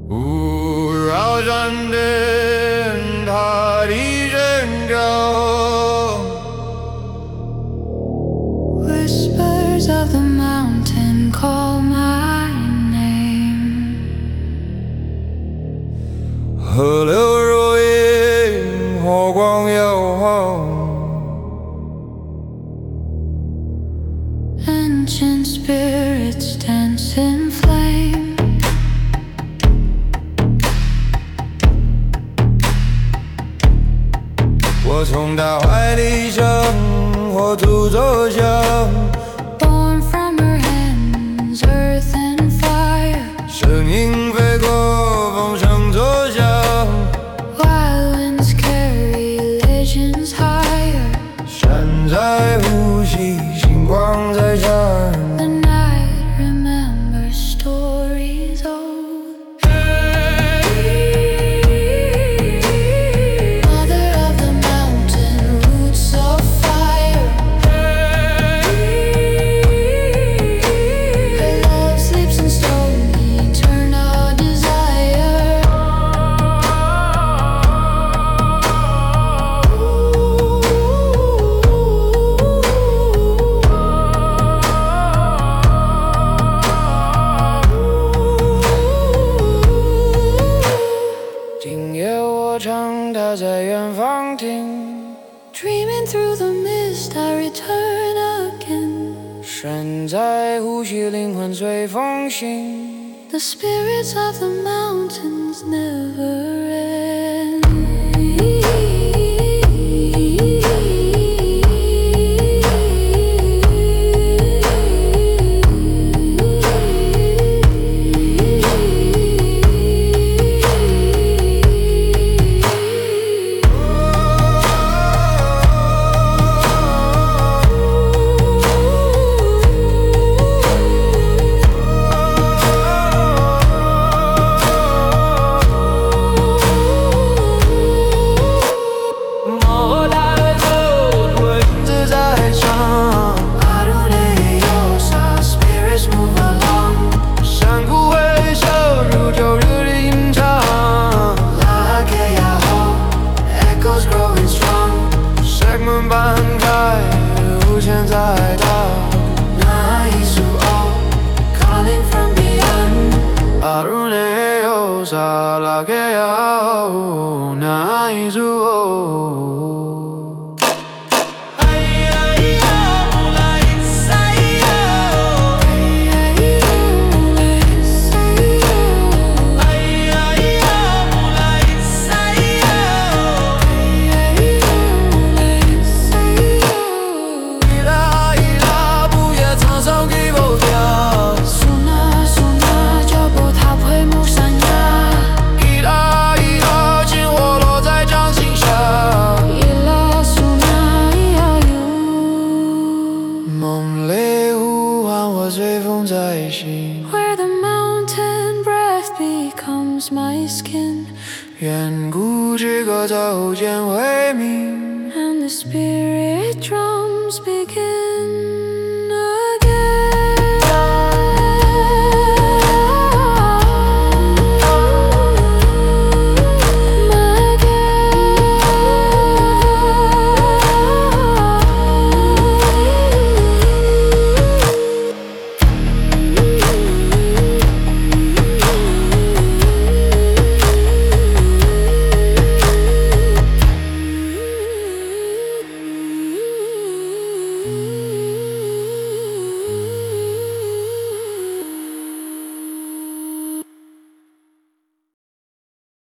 无绕山巅，他的真正。 Whispers of the mountain call my name. 河流如银，火光耀红。 Ancient spirits dance in flame. 我从大海里生火土作响， Born from her hands, earth and fire. 声音飞过，风声作响。 Wild winds carry legends higher. 山在呼吸，星光在闪。 The night remembers stories old. Mother of the mountain, roots of fire. Her love sleeps in stone, eternal desire. Dreaming through the mist, I return again. 山在呼吸，灵魂随风行。 The spirits of the mountains never end. Where the mountain breath becomes my skin. 远古之歌早见为明。 And the spirit drums begin.